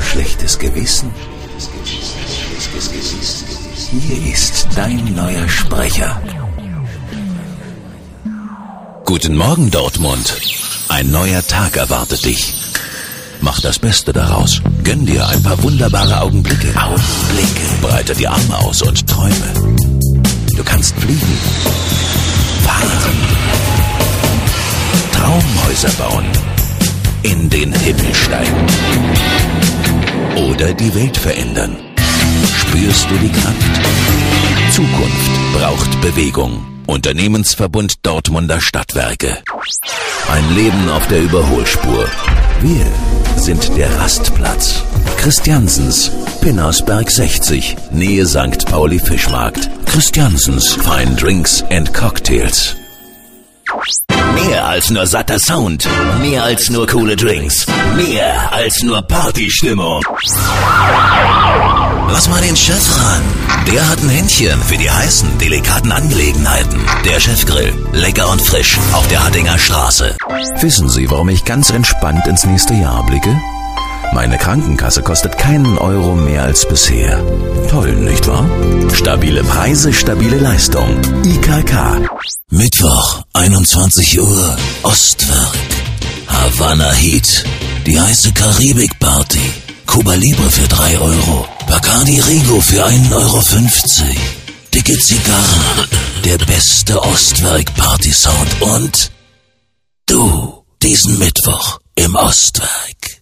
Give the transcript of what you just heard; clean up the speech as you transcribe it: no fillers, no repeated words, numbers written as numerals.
schlechtes Gewissen? Hier ist dein neuer Sprecher. Guten Morgen, Dortmund. Ein neuer Tag erwartet dich. Mach das Beste daraus. Gönn dir ein paar wunderbare Augenblicke. Breite die Arme aus und träume. Du kannst fliegen, fahren, Traumhäuser bauen, in den Himmel steigen oder die Welt verändern. Spürst du die Kraft? Zukunft braucht Bewegung. Unternehmensverbund Dortmunder Stadtwerke. Ein Leben auf der Überholspur. Wir sind der Rastplatz. Christiansens, Pinnersberg 60, Nähe St. Pauli Fischmarkt. Christiansens, Fine Drinks and Cocktails. Mehr als nur satter Sound, mehr als nur coole Drinks, mehr als nur Partystimmung. Lass mal den Chef ran. Der hat ein Händchen für die heißen, delikaten Angelegenheiten. Der Chefgrill, lecker und frisch auf der Hattinger Straße. Wissen Sie, warum ich ganz entspannt ins nächste Jahr blicke? Meine Krankenkasse kostet keinen Euro mehr als bisher. Toll, nicht wahr? Stabile Preise, stabile Leistung. IKK. Mittwoch, 21 Uhr, Ostwerk. Havana Heat. Die heiße Karibik-Party. Cuba Libre für 3 Euro. Bacardi Rigo für 1,50 Euro. Dicke Zigarren. Der beste Ostwerk-Party-Sound. Und du, diesen Mittwoch im Ostwerk.